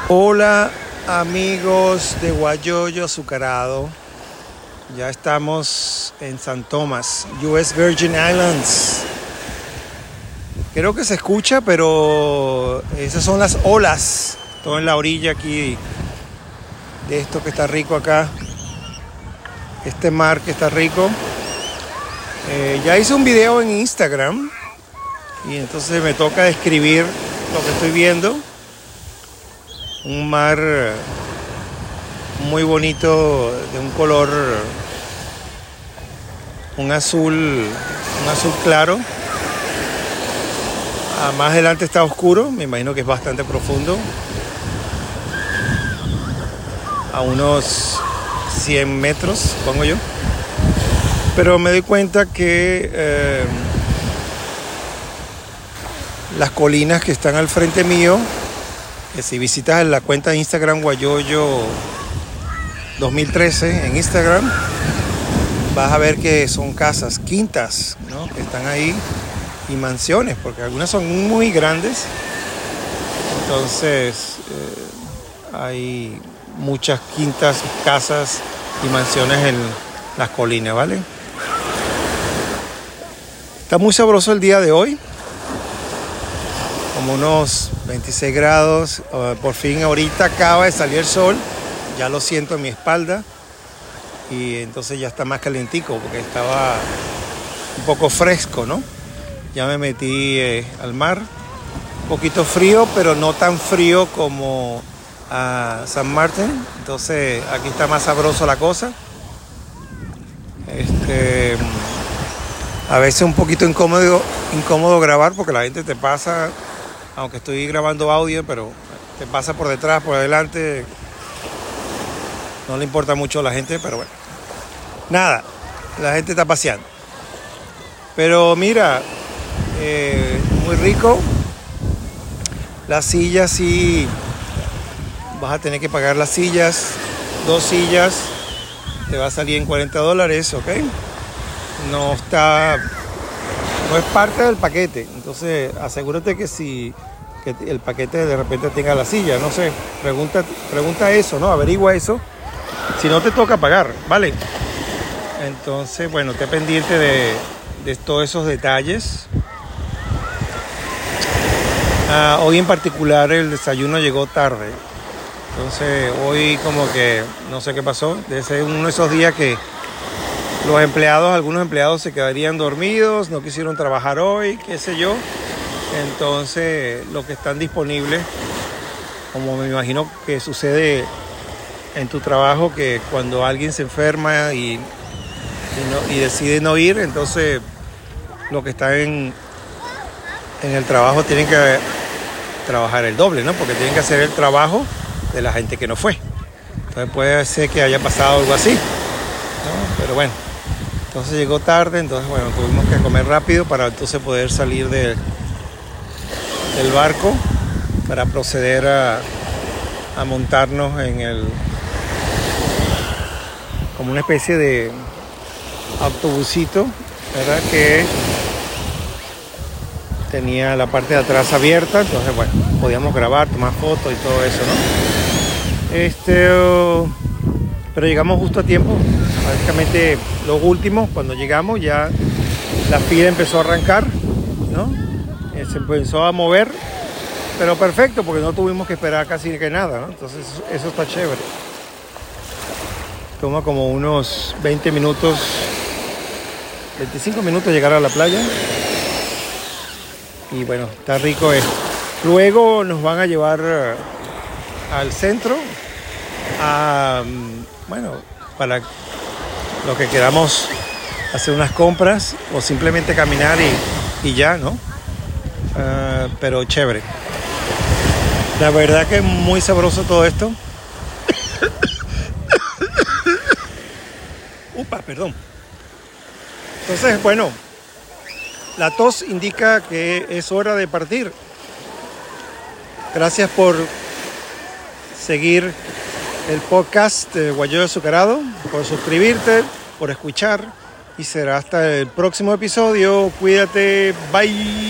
Hola amigos de Guayoyo Azucarado, ya estamos en San Tomás, US Virgin Islands. Creo que se escucha, pero esas son las olas, todo en la orilla aquí de esto que está rico acá, este mar que está rico. Ya hice un video en Instagram y entonces me toca describir lo que estoy viendo. Un mar muy bonito, de un color, un azul claro. Más adelante está oscuro, me imagino que es bastante profundo. A unos 100 metros, pongo yo. Pero me doy cuenta que las colinas que están al frente mío, que si visitas la cuenta de Instagram Guayoyo 2013 en Instagram, vas a ver que son casas, quintas, ¿no?, que están ahí, y mansiones, porque algunas son muy grandes. Entonces hay muchas quintas, casas y mansiones en las colinas, ¿vale? Está muy sabroso el día de hoy, como unos 26 grados, por fin ahorita acaba de salir el sol, ya lo siento en mi espalda, y entonces ya está más calientico, porque estaba un poco fresco, ¿no? Ya me metí al mar, un poquito frío, pero no tan frío como a San Martín, entonces aquí está más sabroso la cosa. A veces un poquito incómodo grabar, porque la gente te pasa, aunque estoy grabando audio, pero te pasa por detrás, por adelante. No le importa mucho a la gente, pero bueno. Nada, la gente está paseando. Pero mira, muy rico. Las sillas sí, vas a tener que pagar las sillas. 2 sillas, te va a salir en $40, ¿ok? No es parte del paquete. Entonces asegúrate que el paquete de repente tenga la silla, no sé, pregunta eso, ¿no? Averigua eso, si no te toca pagar, ¿vale? Entonces, bueno, esté pendiente de todos esos detalles. Hoy en particular el desayuno llegó tarde, entonces hoy como que no sé qué pasó. Debe ser uno de esos días que algunos empleados se quedarían dormidos, no quisieron trabajar hoy, qué sé yo. Entonces, los que están disponibles, como me imagino que sucede en tu trabajo, que cuando alguien se enferma y decide no ir, entonces los que están en el trabajo tienen que trabajar el doble, ¿no? Porque tienen que hacer el trabajo de la gente que no fue. Entonces puede ser que haya pasado algo así, ¿no? Pero bueno, entonces llegó tarde, entonces bueno, tuvimos que comer rápido para entonces poder salir del barco para proceder a montarnos como una especie de autobusito, ¿verdad?, que tenía la parte de atrás abierta. Entonces bueno, podíamos grabar, tomar fotos y todo eso, ¿no? Pero llegamos justo a tiempo. Básicamente los últimos, cuando llegamos ya la fila empezó a arrancar, ¿no? Se empezó a mover, pero perfecto, porque no tuvimos que esperar casi que nada, ¿no? Entonces eso está chévere. Toma como unos 25 minutos llegar a la playa. Y bueno, está rico esto. Luego nos van a llevar al centro, bueno, para los que queramos hacer unas compras o simplemente caminar y ya, ¿no? Pero chévere. La verdad que es muy sabroso todo esto. Upa, perdón. Entonces, bueno, la tos indica que es hora de partir. Gracias por seguir el podcast de Guayoyo Azucarado, por suscribirte, por escuchar, y será hasta el próximo episodio. Cuídate, bye.